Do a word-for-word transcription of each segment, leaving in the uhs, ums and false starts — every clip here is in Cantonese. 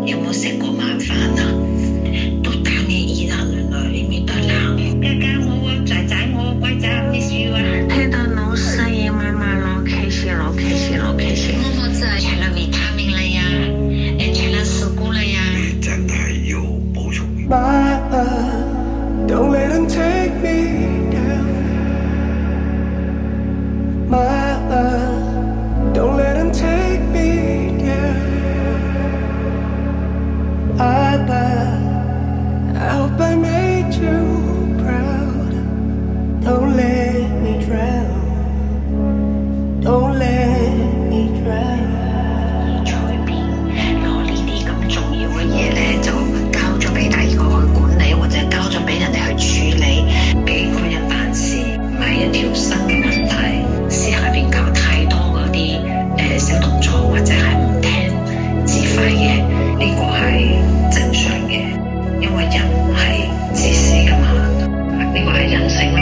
有冇食過晚飯啊？都打你依然女女面對冷。家家我啊，仔仔我乖仔 miss you 啊。聽到老細嘢媽媽攞 case 攞 case 攞 case。我冇真係食咗維他命啦呀，誒食咗事故啦呀。你真係要補充。My love, don't let them take me down. My love, don't let them take me down. I love, I hope I made you proud. Don't let me drown. Don't let me drown. 隨便攞呢啲咁重要嘅嘢咧，就交咗俾第二個去管理，或者交咗俾人哋去處理，幾個人辦事，唔係一條新嘅問題。私下邊搞太多嗰啲誒小動作，或者係唔聽指揮嘅，呢個係正常嘅，因為人係自私噶嘛，呢個係人性咯。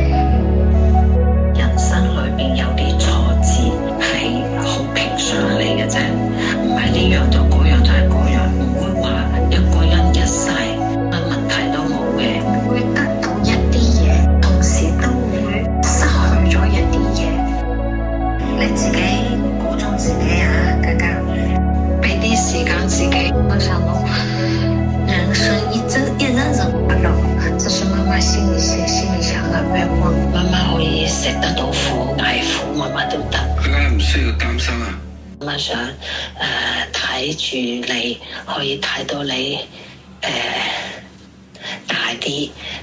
人生裏邊有啲挫折係好平常嚟嘅啫，唔係呢樣就嗰樣就係嗰樣，唔會話一個人一世乜問題都冇嘅，會得到一啲嘢，同時都會失去咗一啲嘢。你自己保重自己啊，家家，俾啲時間自己。我想咯，人生一真一人人快樂，這是媽媽心裏寫心裏想嘅願望。媽媽可以食得到苦，捱苦媽媽都得。家家唔需要擔心啊。媽媽想誒睇住你，可以睇到你誒、呃、大啲。